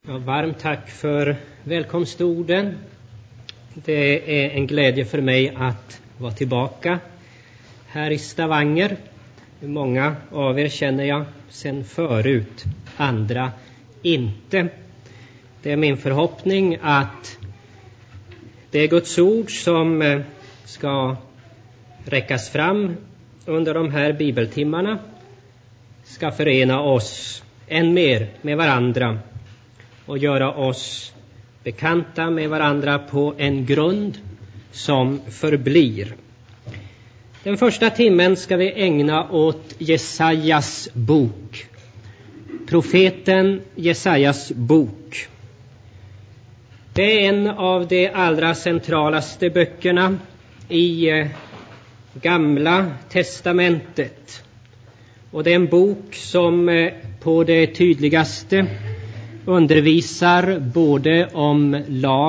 Ja, varmt tack för välkomstorden. Det är en glädje för mig att vara tillbaka här i Stavanger. Många av er känner jag sedan förut, andra inte. Det är min förhoppning att det Guds ord som ska räckas fram under de här bibeltimmarna ska förena oss än mer med varandra och göra oss bekanta med varandra på en grund som förblir. Den första timmen ska vi ägna åt Jesajas bok. Profeten Jesajas bok. Det är en av de allra centralaste böckerna i Gamla testamentet. Och det är en bok som på det tydligaste undervisar både om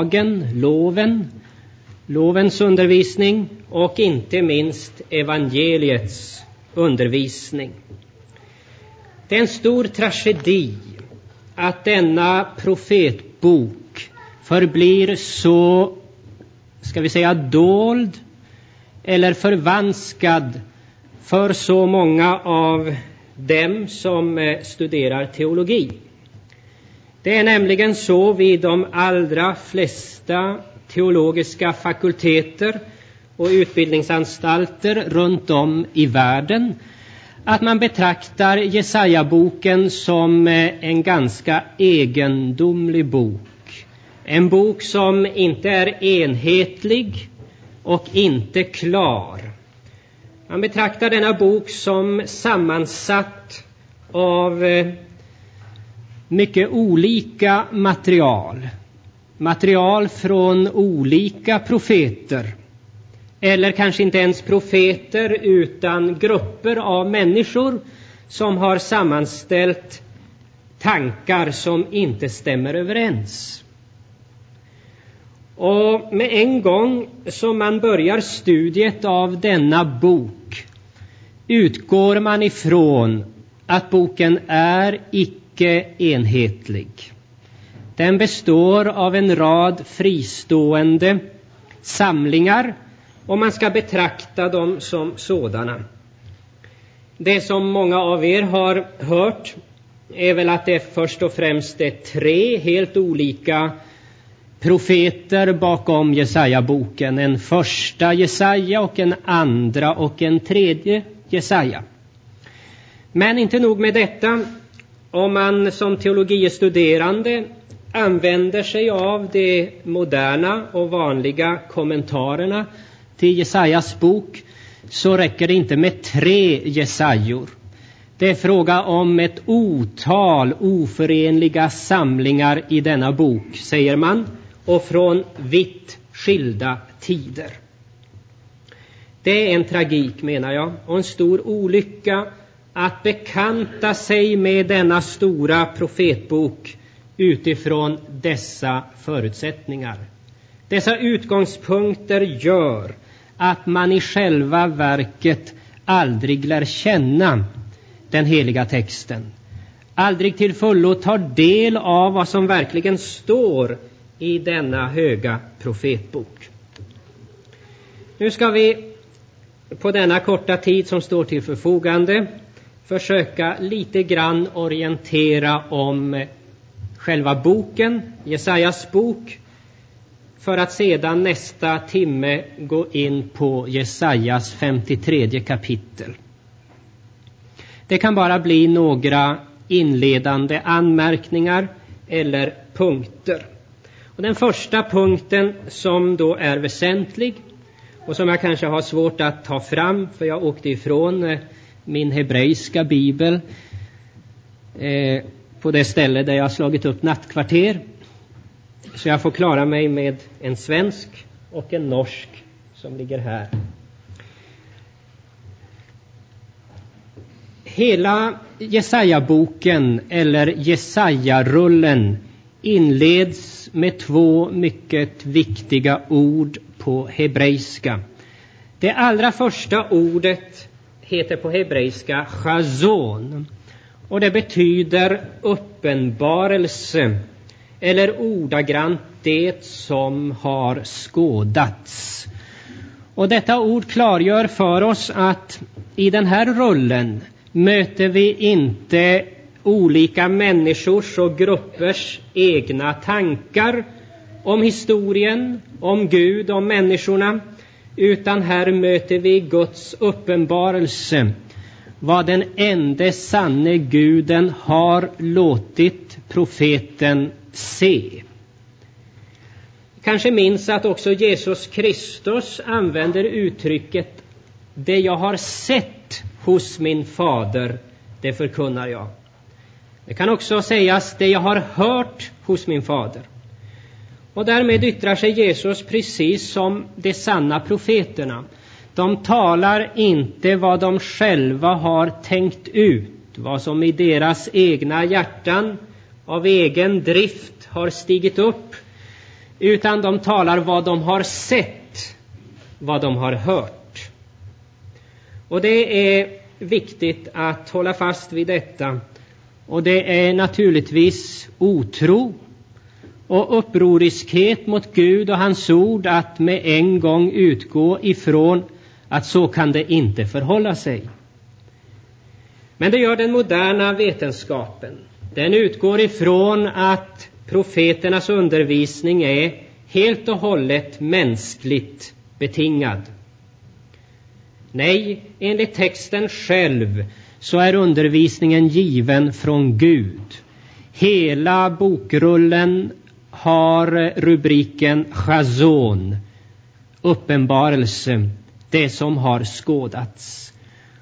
lovens undervisning och inte minst evangeliets undervisning. Det är en stor tragedi att denna profetbok förblir så, ska vi säga, dold eller förvanskad för så många av dem som studerar teologi. Det är nämligen så vid de allra flesta teologiska fakulteter och utbildningsanstalter runt om i världen att man betraktar Jesaja-boken som en ganska egendomlig bok. En bok som inte är enhetlig och inte klar. Man betraktar denna bok som sammansatt av mycket olika material från olika profeter, eller kanske inte ens profeter utan grupper av människor som har sammanställt tankar som inte stämmer överens. Och med en gång som man börjar studiet av denna bok utgår man ifrån att boken är icke enhetlig. Den består av en rad fristående samlingar och man ska betrakta dem som sådana. Det som många av er har hört är väl att det först och främst är 3 helt olika profeter bakom Jesaja-boken. En första Jesaja och en andra och en tredje Jesaja. Men inte nog med detta. Om man som teologiestuderande använder sig av de moderna och vanliga kommentarerna till Jesajas bok så räcker det inte med 3 Jesajor. Det är fråga om ett otal oförenliga samlingar i denna bok, säger man, och från vitt skilda tider. Det är en tragik, menar jag, och en stor olycka att bekanta sig med denna stora profetbok utifrån dessa förutsättningar. Dessa utgångspunkter gör att man i själva verket aldrig lär känna den heliga texten. Aldrig till fullo tar del av vad som verkligen står i denna höga profetbok. Nu ska vi på denna korta tid som står till förfogande försöka lite grann orientera om själva boken, Jesajas bok, för att sedan nästa timme gå in på Jesajas 53 kapitel. Det kan bara bli några inledande anmärkningar eller punkter. Och den första punkten som då är väsentlig och som jag kanske har svårt att ta fram för jag åkte ifrån min hebreiska bibel på det ställe där jag har slagit upp nattkvarter. Så jag får klara mig med en svensk och en norsk som ligger här. Hela Jesaja-boken eller Jesaja-rullen inleds med 2 mycket viktiga ord på hebreiska. Det allra första ordet heter på hebreiska chazon och det betyder uppenbarelse eller ordagrant det som har skådats. Och detta ord klargör för oss att i den här rollen möter vi inte olika människors och gruppers egna tankar om historien, om Gud, om människorna, utan här möter vi Guds uppenbarelse, vad den enda sanne Guden har låtit profeten se. Kanske minns att också Jesus Kristus använder uttrycket det jag har sett hos min fader, det förkunnar jag. Det kan också sägas det jag har hört hos min fader. Och därmed yttrar sig Jesus precis som de sanna profeterna. De talar inte vad de själva har tänkt ut, vad som i deras egna hjärtan av egen drift har stigit upp, utan de talar vad de har sett, vad de har hört. Och det är viktigt att hålla fast vid detta. Och det är naturligtvis otro och upproriskhet mot Gud och hans ord att med en gång utgå ifrån att så kan det inte förhålla sig. Men det gör den moderna vetenskapen. Den utgår ifrån att profeternas undervisning är helt och hållet mänskligt betingad. Nej, enligt texten själv så är undervisningen given från Gud. Hela bokrullen har rubriken Chazon, uppenbarelse, det som har skådats.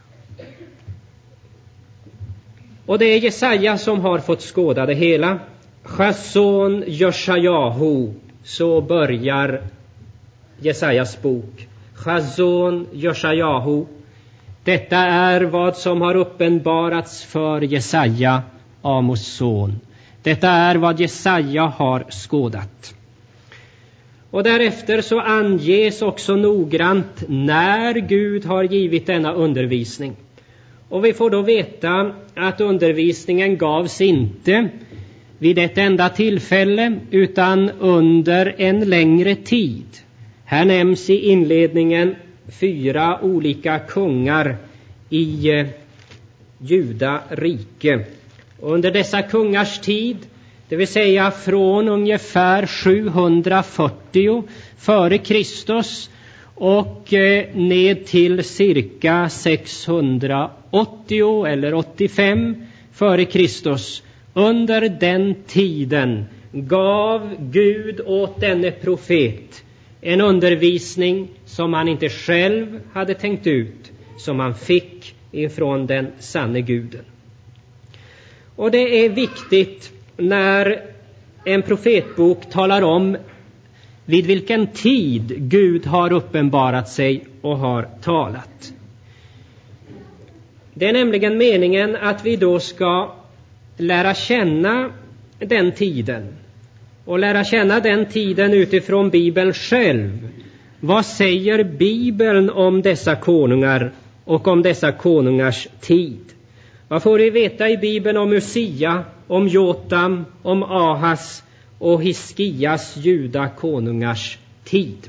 Och det är Jesaja som har fått skåda det hela. Chazon Yeshayahu, så börjar Jesajas bok. Chazon Yeshayahu. Detta är vad som har uppenbarats för Jesaja, Amos son. Detta är vad Jesaja har skådat. Och därefter så anges också noggrant när Gud har givit denna undervisning. Och vi får då veta att undervisningen gavs inte vid ett enda tillfälle utan under en längre tid. Här nämns i inledningen 4 olika kungar i Juda rike. Under dessa kungars tid, det vill säga från ungefär 740 före Kristus och ned till cirka 680 eller 85 före Kristus. Under den tiden gav Gud åt denne profet en undervisning som han inte själv hade tänkt ut, som han fick ifrån den sanne Guden. Och det är viktigt när en profetbok talar om vid vilken tid Gud har uppenbarat sig och har talat. Det är nämligen meningen att vi då ska lära känna den tiden. Och lära känna den tiden utifrån Bibeln själv. Vad säger Bibeln om dessa konungar och om dessa konungars tid? Vad får vi veta i Bibeln om Usia, om Jotam, om Ahas och Hiskias juda konungars tid?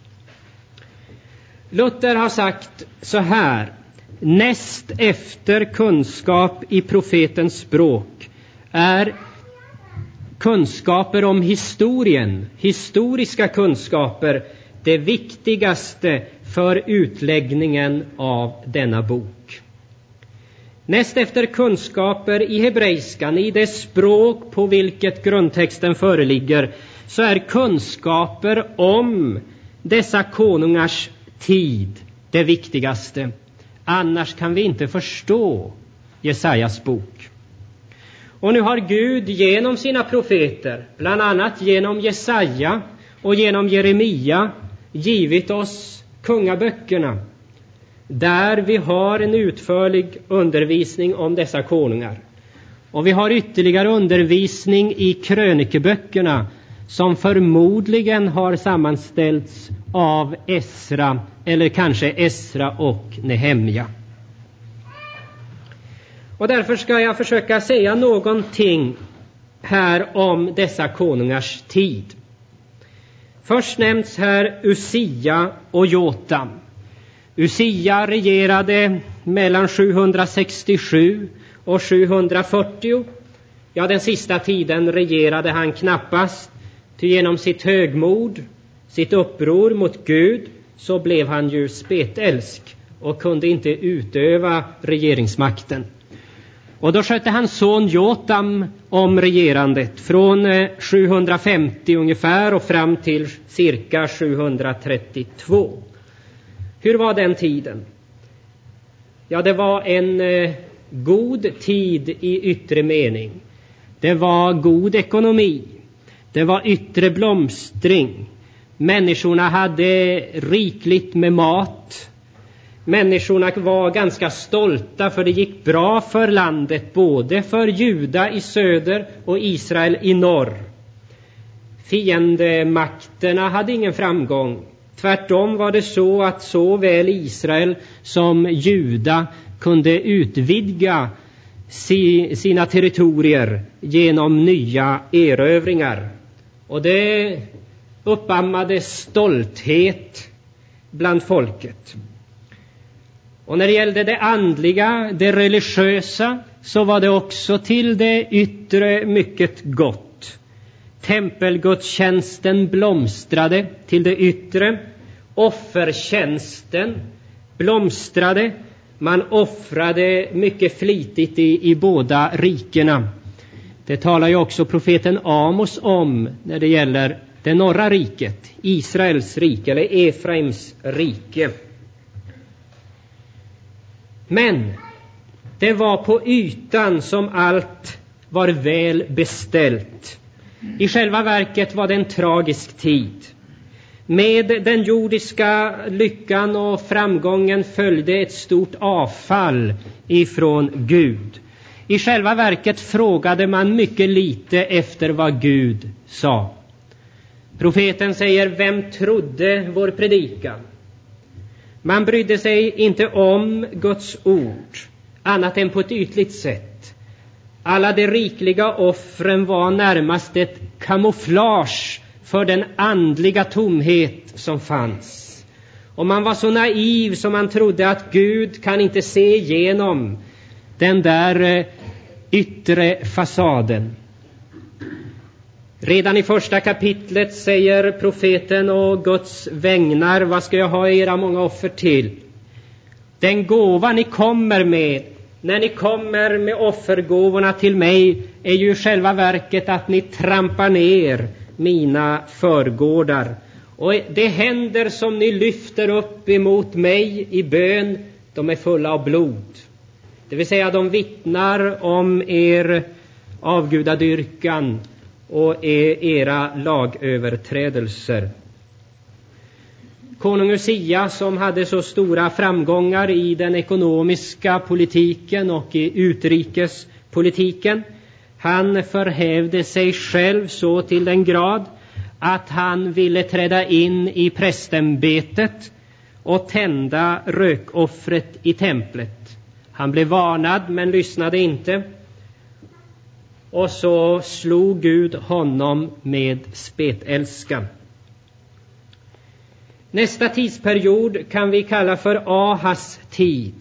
Luther har sagt så här: näst efter kunskap i profetens språk är kunskaper om historien, historiska kunskaper, det viktigaste för utläggningen av denna bok. Näst efter kunskaper i hebreiskan, i det språk på vilket grundtexten föreligger, så är kunskaper om dessa konungars tid det viktigaste. Annars kan vi inte förstå Jesajas bok. Och nu har Gud genom sina profeter, bland annat genom Jesaja och genom Jeremia, givit oss kungaböckerna, där vi har en utförlig undervisning om dessa konungar. Och vi har ytterligare undervisning i krönikeböckerna, som förmodligen har sammanställts av Esra, eller kanske Esra och Nehemja. Och därför ska jag försöka säga någonting här om dessa konungars tid. Först nämns här Usia och Jotam. Usia regerade mellan 767 och 740. Ja, den sista tiden regerade han knappast, ty genom sitt högmod, sitt uppror mot Gud, så blev han ju spetälsk och kunde inte utöva regeringsmakten. Och då skötte hans son Jotam om regerandet från 750 ungefär och fram till cirka 732. Hur var den tiden? Ja, det var en god tid i yttre mening. Det var god ekonomi. Det var yttre blomstring. Människorna hade rikligt med mat. Människorna var ganska stolta, för det gick bra för landet, både för Juda i söder och Israel i norr. Fiendemakterna hade ingen framgång. Tvärtom var det så att såväl Israel som Juda kunde utvidga sina territorier genom nya erövringar. Och det uppammade stolthet bland folket. Och när det gällde det andliga, det religiösa, så var det också till det yttre mycket gott. Tempelgudstjänsten blomstrade till det yttre. Offertjänsten blomstrade. Man offrade mycket flitigt i båda rikena. Det talar ju också profeten Amos om när det gäller det norra riket, Israels rike eller Efraims rike. Men det var på ytan som allt var väl beställt. I själva verket var det en tragisk tid. Med den jordiska lyckan och framgången följde ett stort avfall ifrån Gud. I själva verket frågade man mycket lite efter vad Gud sa. Profeten säger: vem trodde vår predikan? Man brydde sig inte om Guds ord annat än på ett ytligt sätt. Alla de rikliga offren var närmast ett kamouflage för den andliga tomhet som fanns. Och man var så naiv som man trodde att Gud kan inte se igenom den där yttre fasaden. Redan i första kapitlet säger profeten å Guds vägnar: vad ska jag ha era många offer till? Den gåva ni kommer med, när ni kommer med offergåvorna till mig, är ju i själva verket att ni trampar ner mina förgårdar. Och det händer som ni lyfter upp emot mig i bön, de är fulla av blod. Det vill säga, de vittnar om er avgudadyrkan och era lagöverträdelser. Konung Usia, som hade så stora framgångar i den ekonomiska politiken och i utrikespolitiken, han förhävde sig själv så till den grad att han ville träda in i prästämbetet och tända rökoffret i templet. Han blev varnad men lyssnade inte. Och så slog Gud honom med spetälska. Nästa tidsperiod kan vi kalla för Ahas tid.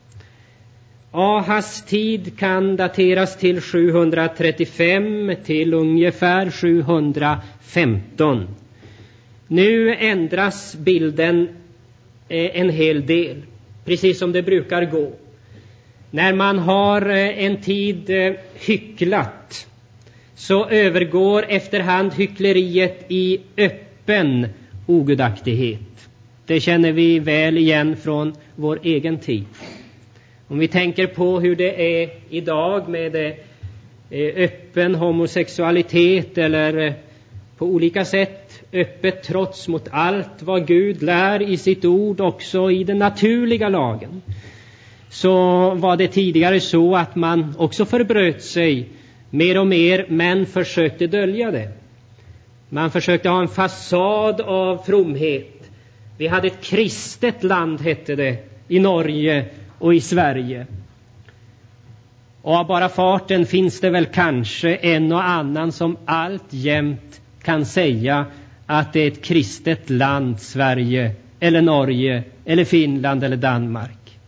Ahas tid kan dateras till 735 till ungefär 715. Nu ändras bilden en hel del, precis som det brukar gå. När man har en tid hycklat, så övergår efterhand hyckleriet i öppen ogudaktighet. Det känner vi väl igen från vår egen tid. Om vi tänker på hur det är idag med öppen homosexualitet eller på olika sätt öppet trots mot allt vad Gud lär i sitt ord, också i den naturliga lagen, så var det tidigare så att man också förbröt sig mer och mer, men försökte dölja det. Man försökte ha en fasad av fromhet. Vi hade ett kristet land, hette det, i Norge och i Sverige. Och av bara farten finns det väl kanske en och annan som alltjämt kan säga att det är ett kristet land, Sverige eller Norge eller Finland eller Danmark.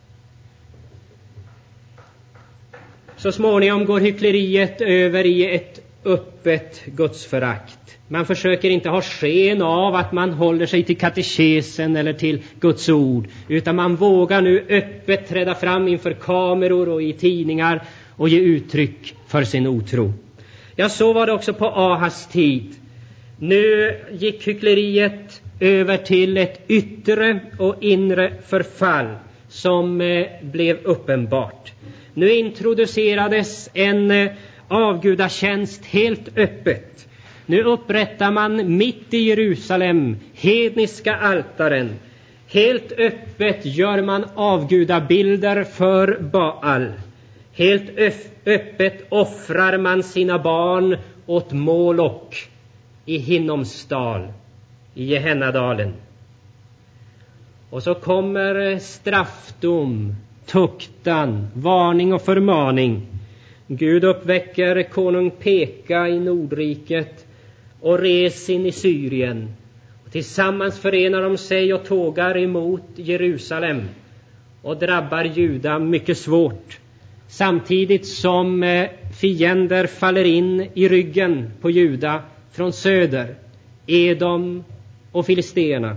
Så småningom går hyckleriet över i ett öppet gudsförakt. Man försöker inte ha sken av att man håller sig till katekesen eller till Guds ord, utan man vågar nu öppet träda fram inför kameror och i tidningar och ge uttryck för sin otro. Ja, så var det också på Ahas tid. Nu gick hyckleriet över till ett yttre och inre förfall som blev uppenbart. Nu introducerades en avgudatjänst helt öppet. Nu upprättar man mitt i Jerusalem hedniska altaren. Helt öppet gör man avgudabilder för Baal. Helt öppet offrar man sina barn åt Molok i Hinnomsdal, i Gehennadalen. Och så kommer straffdom, tuktan, varning och förmaning. Gud uppväcker konung Peka i Nordriket och Resin i Syrien. Och tillsammans förenar de sig och tågar emot Jerusalem och drabbar Juda mycket svårt. Samtidigt som fiender faller in i ryggen på Juda från söder, Edom och filisterna.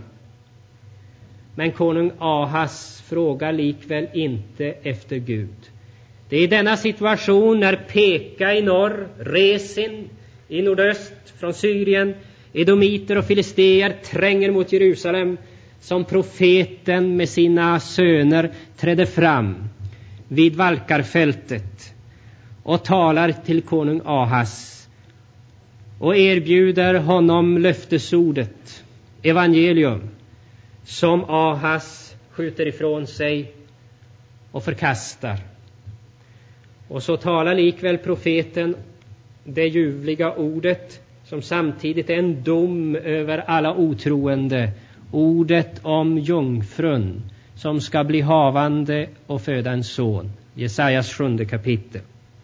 Men konung Ahas frågar likväl inte efter Gud. Det är i denna situation när Peka i norr, Resin i nordöst från Syrien, edomiter och filisteer tränger mot Jerusalem, som profeten med sina söner trädde fram vid Valkarfältet och talar till konung Ahas och erbjuder honom löftesordet, evangelium, som Ahas skjuter ifrån sig och förkastar. Och så talar likväl profeten det ljuvliga ordet, som samtidigt är en dom över alla otroende, ordet om jungfrun som ska bli havande och föda en son. Jesajas 7 kapitel.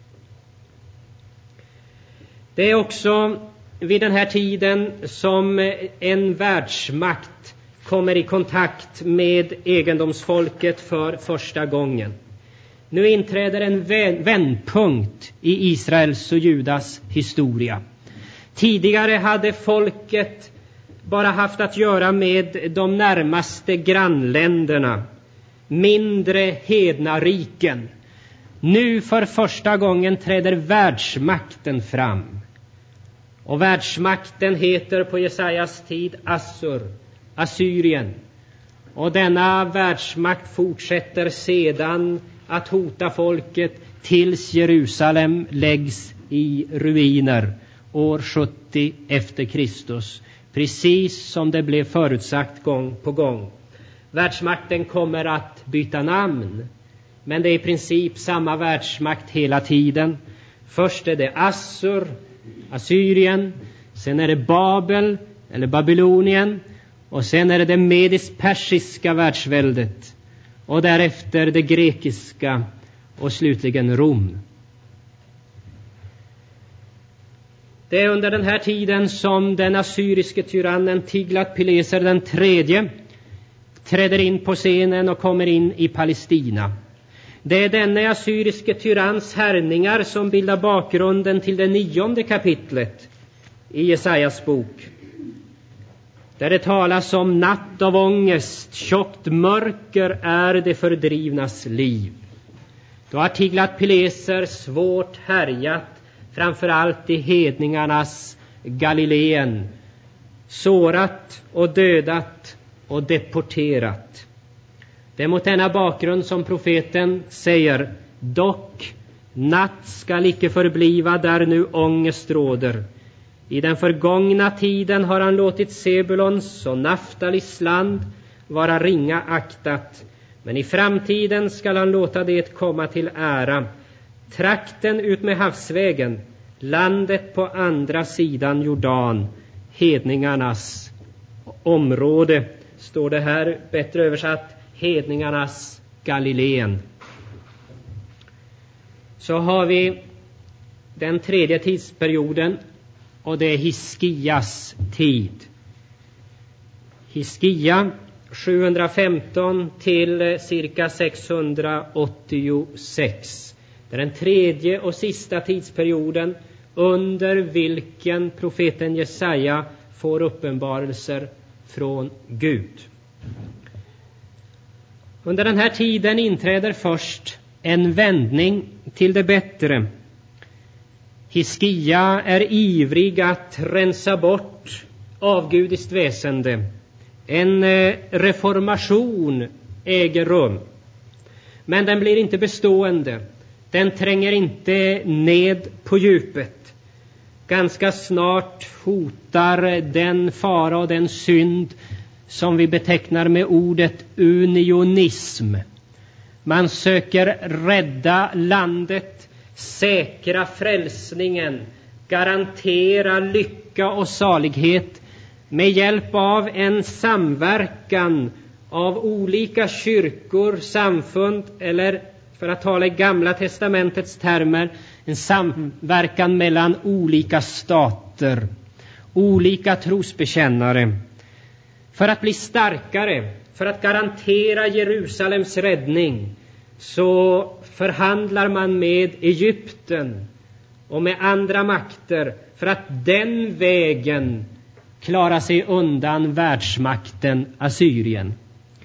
Det är också vid den här tiden som en världsmakt kommer i kontakt med egendomsfolket för första gången. Nu inträder en vändpunkt i Israels och Judas historia. Tidigare hade folket bara haft att göra med de närmaste grannländerna, mindre hedna riken. Nu för första gången träder världsmakten fram. Och världsmakten heter på Jesajas tid Assyrien. Och denna världsmakt fortsätter sedan att hota folket tills Jerusalem läggs i ruiner år 70 efter Kristus. Precis som det blev förutsagt gång på gång. Världsmakten kommer att byta namn, men det är i princip samma världsmakt hela tiden. Först är det Assyrien, sen är det Babel eller Babylonien, och sen är det medisk-persiska världsväldet, och därefter det grekiska och slutligen Rom. Det är under den här tiden som den assyriske tyrannen Tiglat-Pileser den tredje träder in på scenen och kommer in i Palestina. Det är denna assyriske tyrans härningar som bildar bakgrunden till det 9:e kapitlet i Jesajas bok, där det talas om natt av ångest, tjockt mörker är det fördrivnas liv. Då har Tiglat-Pileser svårt härjat, framförallt i hedningarnas Galileen, sårat och dödat och deporterat. Det är mot denna bakgrund som profeten säger: dock, natt skall icke förbliva där nu ångest råder. I den förgångna tiden har han låtit Sebulons och Naftalis land vara ringa aktat, men i framtiden skall han låta det komma till ära. Trakten ut med havsvägen, landet på andra sidan Jordan, hedningarnas område, står det här, bättre översatt hedningarnas Galileen. så har vi den tredje tidsperioden, och det är Hiskias tid. Hiskia 715 till cirka 686. Det är den tredje och sista tidsperioden under vilken profeten Jesaja får uppenbarelser från Gud. Under den här tiden inträder först en vändning till det bättre. Hiskia är ivrig att rensa bort avgudiskt väsende. En reformation äger rum. Men den blir inte bestående. Den tränger inte ned på djupet. Ganska snart hotar den fara och den synd som vi betecknar med ordet unionism. Man söker rädda landet, säkra frälsningen, garantera lycka och salighet med hjälp av en samverkan av olika kyrkor, samfund, eller för att tala i Gamla testamentets termer, en samverkan mellan olika stater, olika trosbekännare. För att bli starkare, för att garantera Jerusalems räddning, så förhandlar man med Egypten och med andra makter för att den vägen klara sig undan världsmakten Assyrien.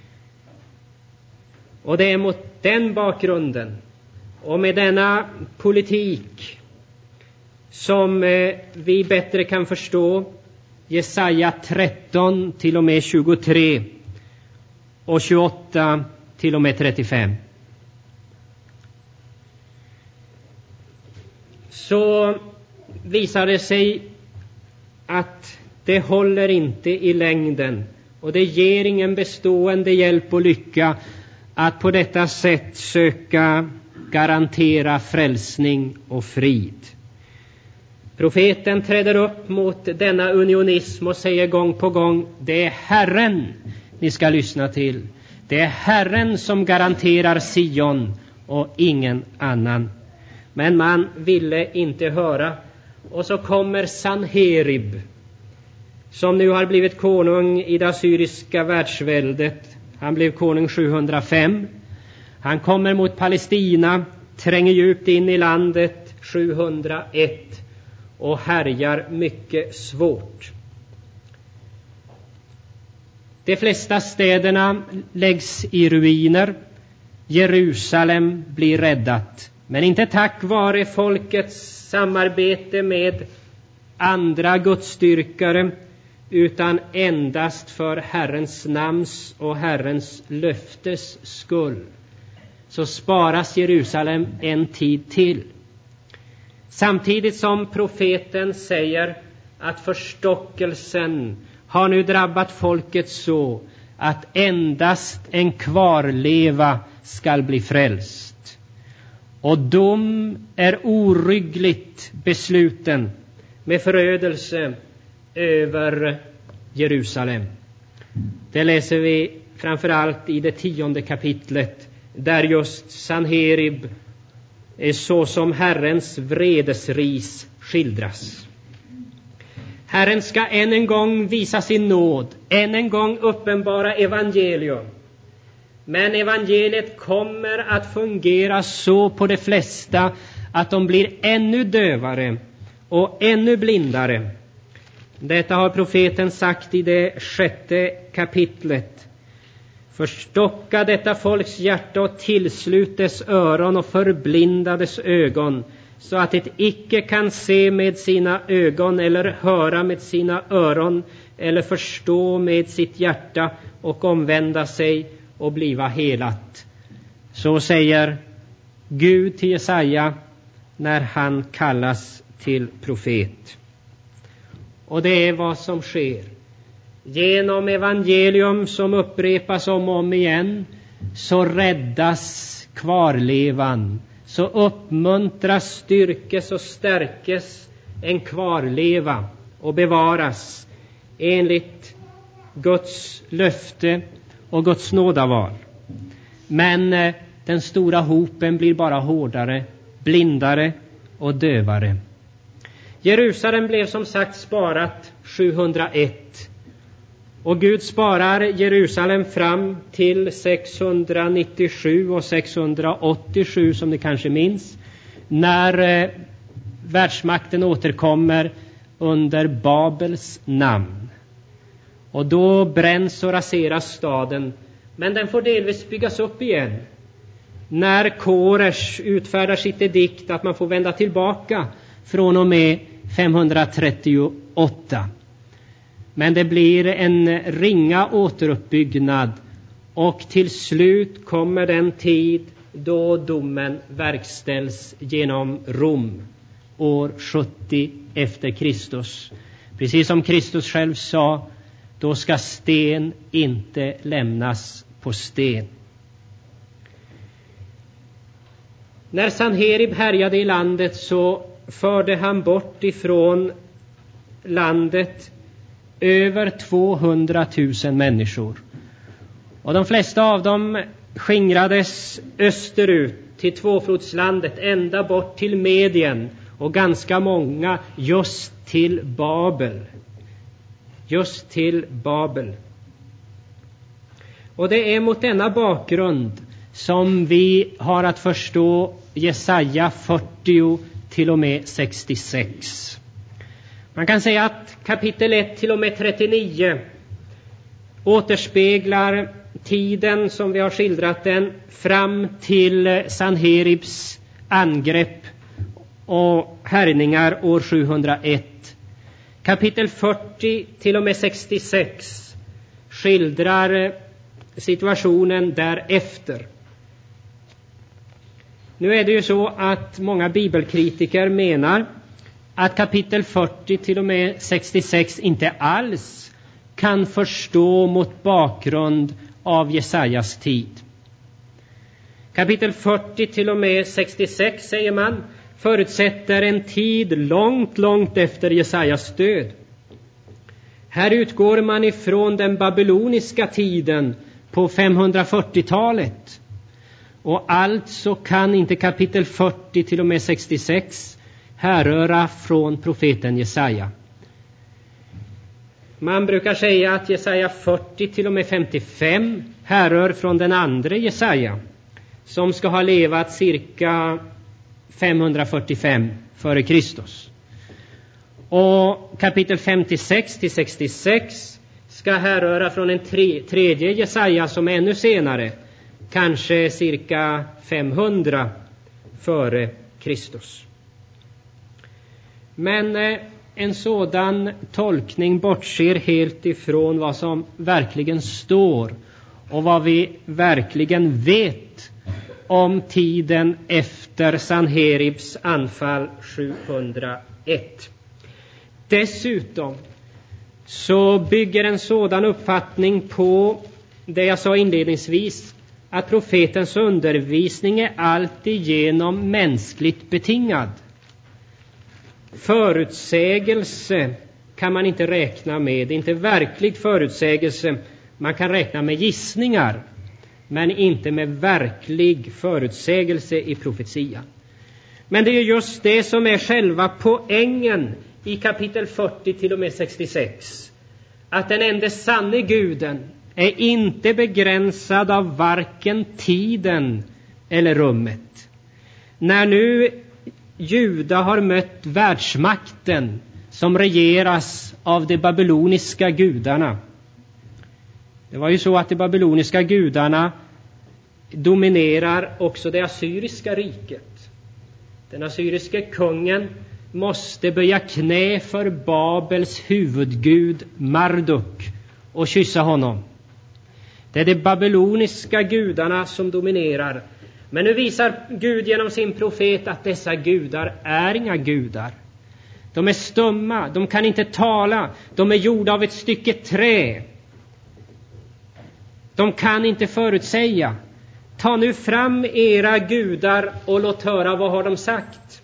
Och det är mot den bakgrunden och med denna politik som vi bättre kan förstå Jesaja 13 till och med 23 och 28 till och med 35. Så visar det sig att det håller inte i längden, och det ger ingen bestående hjälp och lycka att på detta sätt söka garantera frälsning och frid. Profeten träder upp mot denna unionism och säger gång på gång: det är Herren ni ska lyssna till. Det är Herren som garanterar Sion och ingen annan. Men man ville inte höra. Och så kommer Sanherib, som nu har blivit konung i det assyriska världsväldet. Han blev konung 705. Han kommer mot Palestina, tränger djupt in i landet 701 och härjar mycket svårt. De flesta städerna läggs i ruiner. Jerusalem blir räddat. Men inte tack vare folkets samarbete med andra gudsdyrkare, utan endast för Herrens namns och Herrens löftes skull. Så sparas Jerusalem en tid till. Samtidigt som profeten säger att förstockelsen har nu drabbat folket så att endast en kvarleva skall bli frälst. Och dom är oryggligt besluten med förödelse över Jerusalem. Det läser vi framförallt i det 10:e kapitlet, där just Sanherib så som Herrens vredesris skildras. Herren ska än en gång visa sin nåd, än en gång uppenbara evangelium. Men evangeliet kommer att fungera så på de flesta att de blir ännu dövare och ännu blindare. Detta har profeten sagt i det 6:e kapitlet. Förstocka detta folks hjärta och tillslut dess öron och förblinda dess ögon, så att det icke kan se med sina ögon eller höra med sina öron eller förstå med sitt hjärta och omvända sig och bliva helat. Så säger Gud till Jesaja när han kallas till profet. Och det är vad som sker. Genom evangelium som upprepas om och om igen, så räddas kvarlevan. Så uppmuntras, styrkes och stärkes en kvarleva och bevaras enligt Guds löfte och Guds nådaval. Men den stora hopen blir bara hårdare blindare och dövare. Jerusalem blev som sagt sparat 701. Och Gud sparar Jerusalem fram till 697 och 687 som ni kanske minns. När världsmakten återkommer under Babels namn. Och då bränns och raseras staden. Men den får delvis byggas upp igen. När Koresh utfärdar sitt edikt att man får vända tillbaka från och med 538. Men det blir en ringa återuppbyggnad och till slut kommer den tid då domen verkställs genom Rom år 70 efter Kristus. Precis som Kristus själv sa, då ska sten inte lämnas på sten. När Sanherib härjade i landet så förde han bort ifrån landet över 200 000 människor. Och de flesta av dem skingrades österut till tvåflodslandet ända bort till Medien och ganska många just till Babel. Just till Babel. Och det är mot denna bakgrund som vi har att förstå Jesaja 40 till och med 66. Man kan säga att kapitel 1 till och med 39 återspeglar tiden som vi har skildrat den fram till Sanheribs angrepp och härjningar år 701. Kapitel 40 till och med 66 skildrar situationen därefter. Nu är det ju så att många bibelkritiker menar att kapitel 40 till och med 66 inte alls kan förstå mot bakgrund av Jesajas tid. Kapitel 40 till och med 66 säger man förutsätter en tid långt efter Jesajas död. Här utgår man ifrån den babyloniska tiden på 540-talet. Och alltså kan inte kapitel 40 till och med 66 härröra från profeten Jesaja. Man brukar säga att Jesaja 40 till och med 55 härrör från den andra Jesaja, som ska ha levat cirka 545 före Kristus. Och kapitel 56 till 66 ska härröra från en tredje Jesaja som är ännu senare, kanske cirka 500 före Kristus. Men en sådan tolkning bortser helt ifrån vad som verkligen står och vad vi verkligen vet om tiden efter Sanheribs anfall 701. Dessutom så bygger en sådan uppfattning på det jag sa inledningsvis, att profetens undervisning är alltigenom mänskligt betingad. Förutsägelse kan man inte räkna med, det är inte verklig förutsägelse. Man kan räkna med gissningar, men inte med verklig förutsägelse i profetian. Men det är just det som är själva poängen i kapitel 40 till och med 66. Att den enda sanne guden är inte begränsad av varken tiden eller rummet. När nu Juda har mött världsmakten som regeras av de babyloniska gudarna. Det var ju så att de babyloniska gudarna dominerar också det assyriska riket. Den assyriske kungen måste böja knä för Babels huvudgud Marduk och kyssa honom. Det är de babyloniska gudarna som dominerar. Men nu visar Gud genom sin profet att dessa gudar är inga gudar. De är stumma, de kan inte tala, de är gjorda av ett stycke trä. De kan inte förutsäga. Ta nu fram era gudar och låt höra vad har de sagt.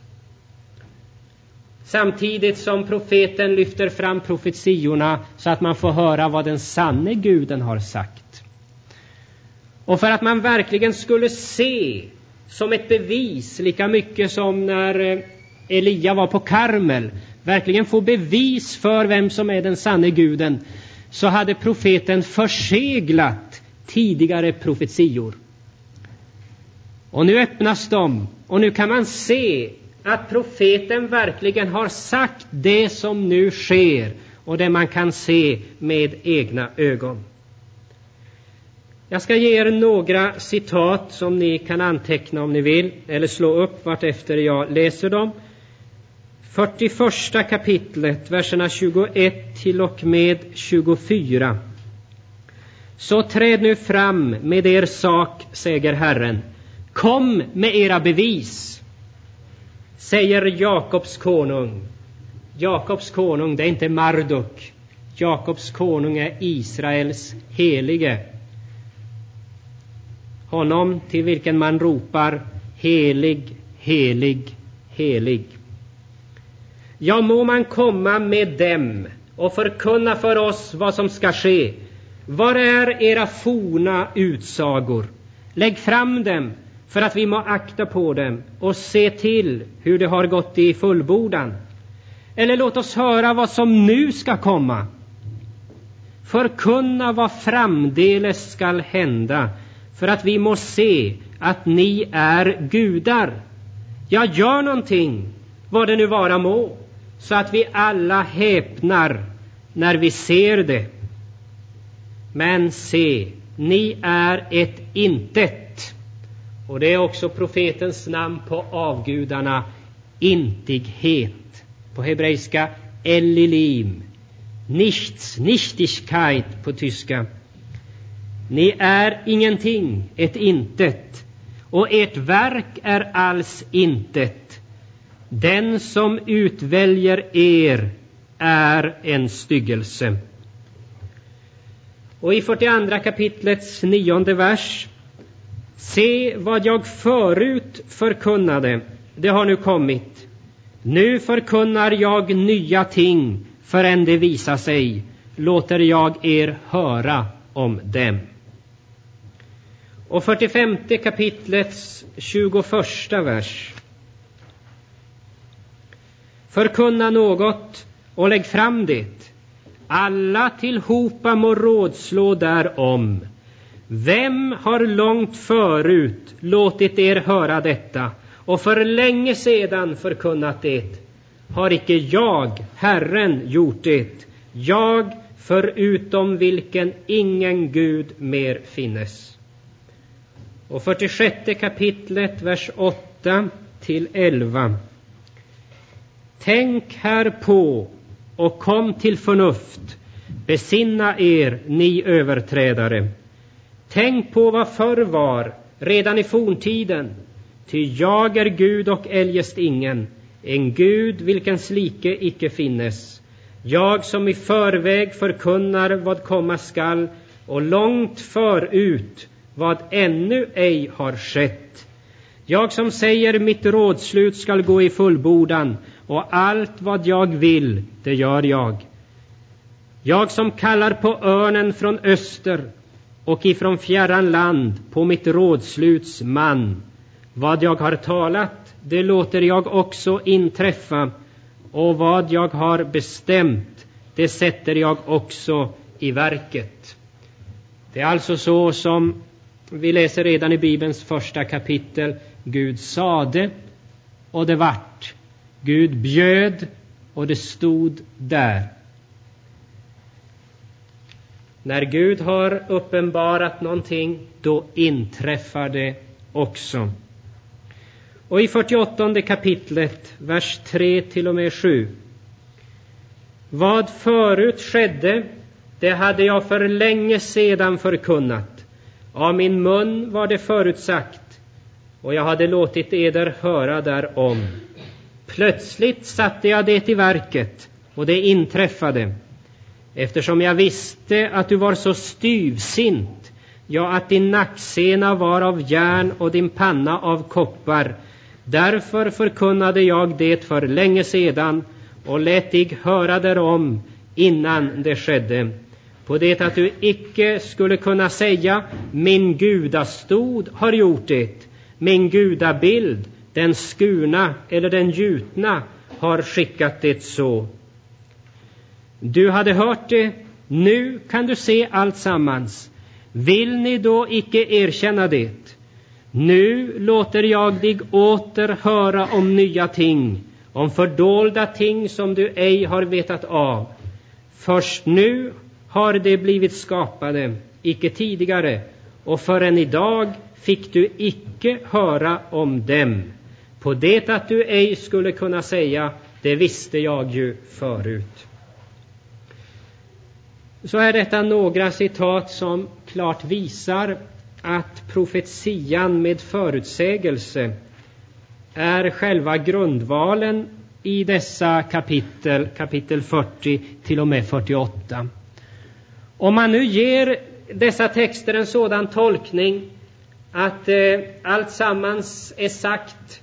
Samtidigt som profeten lyfter fram profetiorna så att man får höra vad den sanne guden har sagt. Och för att man verkligen skulle se som ett bevis, lika mycket som när Elia var på Karmel, verkligen få bevis för vem som är den sanne guden, så hade profeten förseglat tidigare profetior. Och nu öppnas de, och nu kan man se att profeten verkligen har sagt det som nu sker, och det man kan se med egna ögon. Jag ska ge er några citat som ni kan anteckna om ni vill, eller slå upp vart efter jag läser dem. 41 kapitlet, verserna 21 till och med 24. Så träd nu fram med er sak, säger Herren. Kom med era bevis, säger Jakobs konung. Jakobs konung, det är inte Marduk. Jakobs konung är Israels helige. Honom till vilken man ropar helig, helig, helig. Ja, må man komma med dem och förkunna för oss vad som ska ske. Var är era forna utsagor? Lägg fram dem för att vi må akta på dem och se till hur det har gått i fullbordan. Eller låt oss höra vad som nu ska komma. Förkunna vad framdeles skall hända, för att vi må se att ni är gudar. Ja, gör någonting, vad det nu vara må, så att vi alla häpnar när vi ser det. Men se, ni är ett intet. Och det är också profetens namn på avgudarna, intighet. På hebreiska elilim, nichts, nichtigkeit på tyska. Ni är ingenting, ett intet, och ert verk är alls intet. Den som utväljer er är en styggelse. Och i 42 kapitlets 9:e vers. Se vad jag förut förkunnade, det har nu kommit. Nu förkunnar jag nya ting, förrän det visar sig. Låter jag er höra om dem. Och 45 kapitlets 21 vers. Förkunna något och lägg fram det. Alla tillhopa må rådslå därom. Vem har långt förut låtit er höra detta och för länge sedan förkunnat det? Har icke jag, Herren, gjort det? Jag, förutom vilken ingen Gud mer finnes. Och 46 kapitlet, vers 8 till 11. Tänk här på och kom till förnuft. Besinna er, ni överträdare. Tänk på vad förr var, redan i forntiden. Ty jag är Gud och eljest ingen, en Gud vilkens like icke finnes. Jag som i förväg förkunnar vad komma skall, och långt förut vad ännu ej har skett. Jag som säger mitt rådslut skall gå i fullbordan, och allt vad jag vill, det gör jag. Jag som kallar på örnen från öster och ifrån fjärran land på mitt rådsluts man. Vad jag har talat, det låter jag också inträffa, och vad jag har bestämt, det sätter jag också i verket. Det är alltså så som vi läser redan i Bibelns första kapitel. Gud sade och det vart. Gud bjöd och det stod där. När Gud har uppenbarat någonting, då inträffar det också. Och i 48 kapitlet, vers 3 till och med 7. Vad förut skedde, det hade jag för länge sedan förkunnat. Av min mun var det förutsagt, och jag hade låtit eder höra därom. Plötsligt satte jag det i verket, och det inträffade. Eftersom jag visste att du var så styvsint, ja, att din nacksena var av järn och din panna av koppar. Därför förkunnade jag det för länge sedan och lät dig höra därom innan det skedde. På det att du icke skulle kunna säga, min gudastod har gjort det, Min gudabild, den skurna eller den gjutna, har skickat det så. Du hade hört det, nu kan du se allt sammans. Vill ni då icke erkänna det? Nu låter jag dig åter höra om nya ting, om fördolda ting som du ej har vetat av. Först nu har det blivit skapade, icke tidigare, och förrän idag fick du icke höra om dem. På det att du ej skulle kunna säga, det visste jag ju förut. Så är detta några citat som klart visar att profetian med förutsägelse är själva grundvalen i dessa kapitel 40 till och med 48. Om man nu ger dessa texter en sådan tolkning att allt sammans är sagt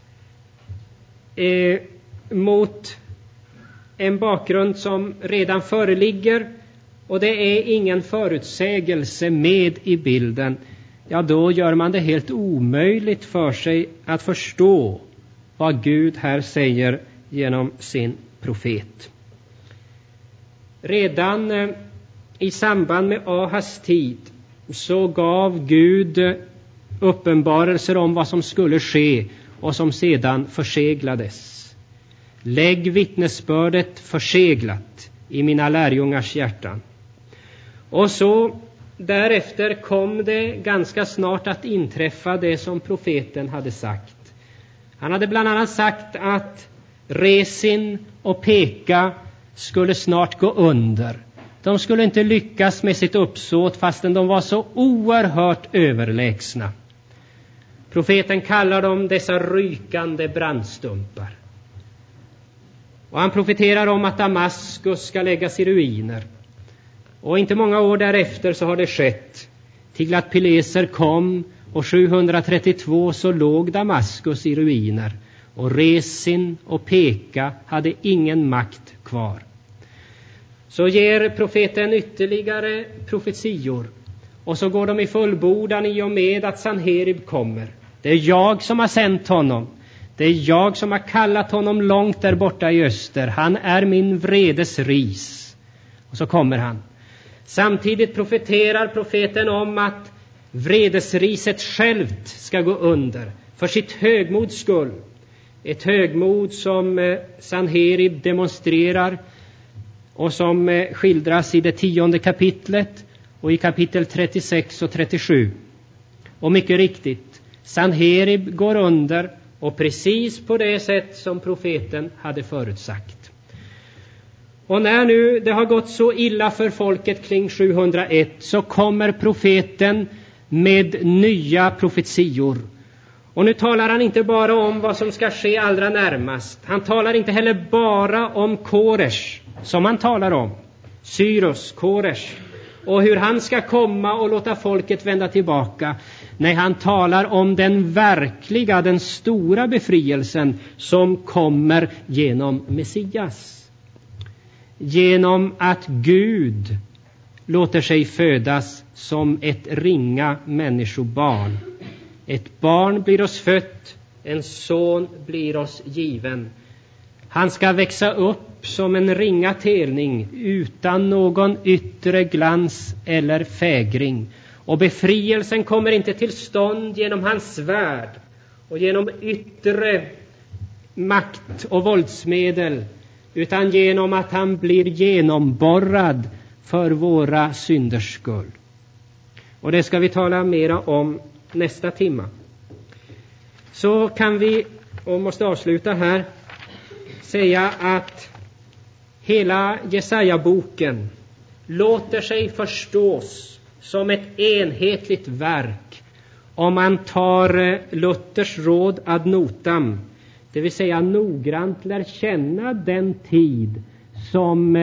mot en bakgrund som redan föreligger och det är ingen förutsägelse med i bilden, ja, då gör man det helt omöjligt för sig att förstå vad Gud här säger genom sin profet. Redan i samband med Ahas tid så gav Gud uppenbarelser om vad som skulle ske och som sedan förseglades. Lägg vittnesbördet förseglat i mina lärjungars hjärtan. Och så därefter kom det ganska snart att inträffa det som profeten hade sagt. Han hade bland annat sagt att Resin och Peka skulle snart gå under. De skulle inte lyckas med sitt uppsåt fastän de var så oerhört överlägsna. Profeten kallar dem dessa rykande brandstumpar. Och han profeterar om att Damaskus ska läggas i ruiner. Och inte många år därefter så har det skett. Tiglat-Pileser kom och 732 så låg Damaskus i ruiner. Och Resin och Peka hade ingen makt kvar. Så ger profeten ytterligare profetior. Och så går de i fullbordan i och med att Sanherib kommer. Det är jag som har sänt honom. Det är jag som har kallat honom långt där borta i öster. Han är min vredes ris. Och så kommer han. Samtidigt profeterar profeten om att vredesriset självt ska gå under för sitt högmods skull. Ett högmod som Sanherib demonstrerar och som skildras i det 10:e kapitlet och i kapitel 36 och 37. Och mycket riktigt, Sanherib går under och precis på det sätt som profeten hade förutsagt. Och när nu det har gått så illa för folket kring 701 så kommer profeten med nya profetior. Och nu talar han inte bara om vad som ska ske allra närmast. Han talar inte heller bara om Koresh som han talar om. Cyrus, Koresh. Och hur han ska komma och låta folket vända tillbaka. Nej, han talar om den verkliga, den stora befrielsen som kommer genom Messias. Genom att Gud låter sig födas som ett ringa människobarn. Ett barn blir oss fött, en son blir oss given. Han ska växa upp som en ringa telning utan någon yttre glans eller fägring. Och befrielsen kommer inte till stånd genom hans svärd och genom yttre makt och våldsmedel, utan genom att han blir genomborrad för våra synders skull. Och det ska vi tala mera om nästa timma. Så kan vi, och måste avsluta här, säga att hela Jesaja-boken låter sig förstås som ett enhetligt verk om man tar Luthers råd ad notam, det vill säga noggrant lär känna den tid som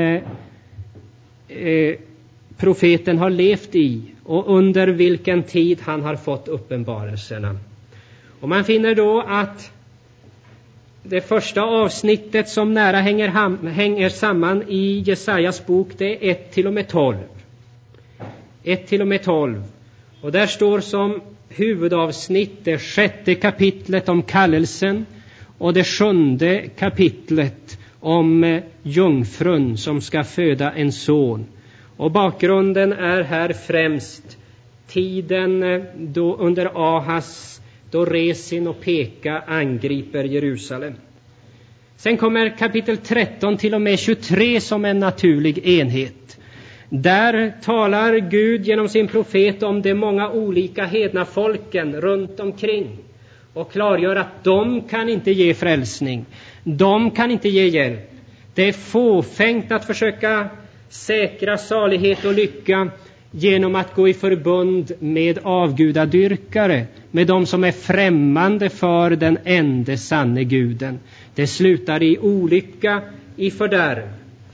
profeten har levt i och under vilken tid han har fått uppenbarelserna. Och man finner då att det första avsnittet som nära hänger samman i Jesajas bok, det är 1-12. 1-12. Och där står som huvudavsnitt det 6:e kapitlet om kallelsen och det 7:e kapitlet om jungfrun som ska föda en son. Och bakgrunden är här främst tiden då under Ahas, då Resin och Peka angriper Jerusalem. Sen kommer kapitel 13 till och med 23 som en naturlig enhet. Där talar Gud genom sin profet om de många olika hedna folken runt omkring och klargör att de kan inte ge frälsning. De kan inte ge hjälp. Det är fåfängt att försöka säkra salighet och lycka genom att gå i förbund med avgudadyrkare, med de som är främmande för den ende sanne guden. Det slutar i olycka, i fördärv.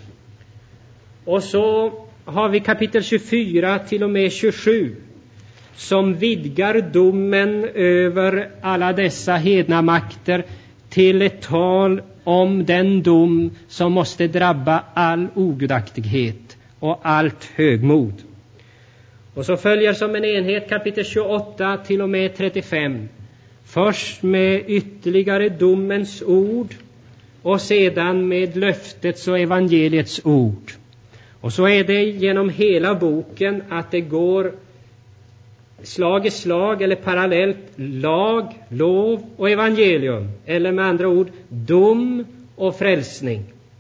Och så har vi kapitel 24 till och med 27 som vidgar domen över alla dessa hedna makter till ett tal om den dom som måste drabba all ogudaktighet och allt högmod. Och så följer som en enhet kapitel 28 till och med 35. Först med ytterligare domens ord och sedan med löftets och evangeliets ord. Och så är det genom hela boken att det går slag i slag eller parallellt lag, lov och evangelium. Eller med andra ord dom och frälsning.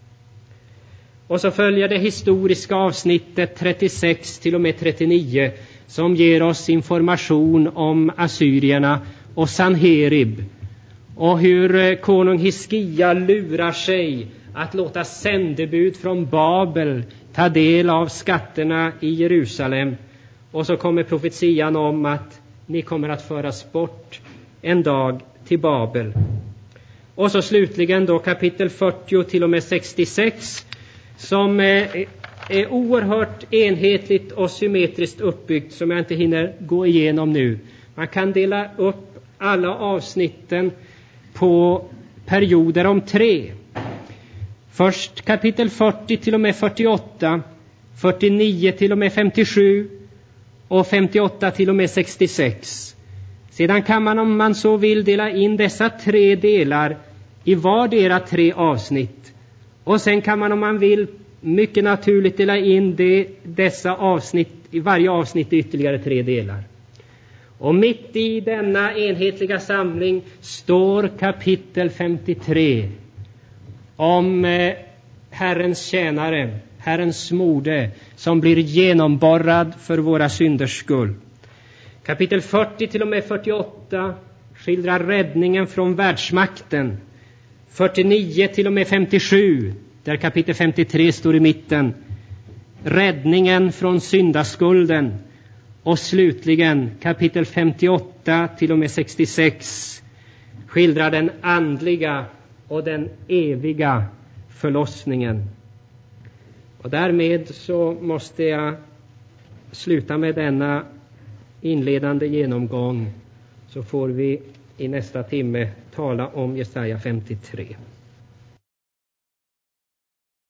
Och så följer det historiska avsnittet 36 till och med 39 som ger oss information om assyrierna och Sanherib och hur konung Hiskia lurar sig att låta sändebud från Babel ta del av skatterna i Jerusalem. Och så kommer profetian om att ni kommer att föras bort en dag till Babel. Och så slutligen då kapitel 40 till och med 66 som är oerhört enhetligt och symmetriskt uppbyggt som jag inte hinner gå igenom nu. Man kan dela upp alla avsnitten på perioder om 3. Först kapitel 40 till och med 48, 49 till och med 57 och 58 till och med 66. Sedan kan man om man så vill dela in dessa 3 delar i vardera 3 avsnitt. Och sen kan man om man vill mycket naturligt dela in dessa avsnitt i varje avsnitt i ytterligare 3 delar. Och mitt i denna enhetliga samling står kapitel 53 om Herrens tjänare, Herrens mode som blir genomborrad för våra synders skull. Kapitel 40 till och med 48 skildrar räddningen från världsmakten. 49 till och med 57, där kapitel 53 står i mitten, räddningen från syndaskulden. Och slutligen kapitel 58 till och med 66 skildrar den andliga och den eviga förlossningen. Och därmed så måste jag sluta med denna inledande genomgång, så får vi i nästa timme tala om Jesaja 53.